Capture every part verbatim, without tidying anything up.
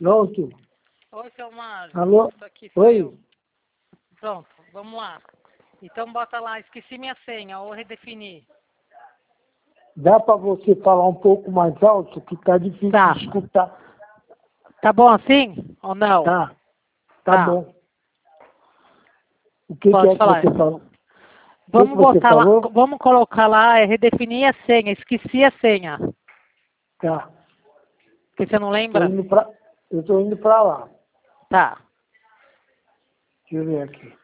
Pronto. Oi, seu Mário. Alô? Tô aqui, sou Oi. eu. Pronto, vamos lá. Então bota lá, esqueci minha senha, ou redefinir. Dá para você falar um pouco mais alto, que tá difícil Tá. de escutar. Tá bom assim? Ou não? Tá. Tá, Tá. bom. O que, que Pode é que falar. você falou? Vamos que você botar lá, falou? vamos colocar lá, é redefinir a senha. Esqueci a senha. Tá. Que você não Tô lembra? indo pra, eu tô indo para lá. Tá. Deixa eu ver aqui.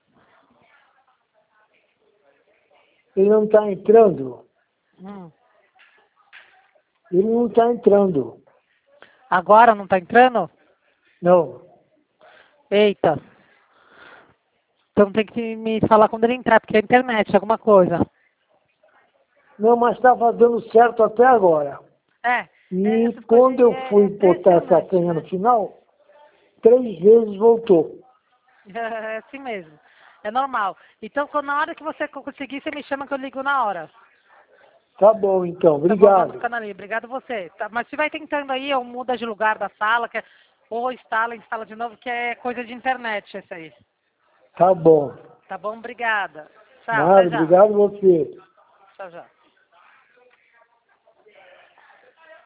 Ele não está entrando. Hum. Ele não está entrando. Agora não tá entrando? Não. Eita. Então tem que me falar quando ele entrar, porque é a internet, alguma coisa. Não, mas estava dando certo até agora. É. E Essas quando coisas eu é, é fui botar essa impressionante, senha né? no final, três vezes voltou. É assim mesmo. É normal. Então, quando- na hora que você conseguir, você me chama que eu ligo na hora. Tá bom, então. Tá bom? Vamos Obrigado. ficando ali. Obrigado você. Tá, mas se vai tentando aí, ou muda de lugar da sala, que é, ou instala, instala de novo, que é coisa de internet esse aí. Tá bom. Tá bom? Obrigada. Tchau, até Nada, já. obrigado você. Tchau, já.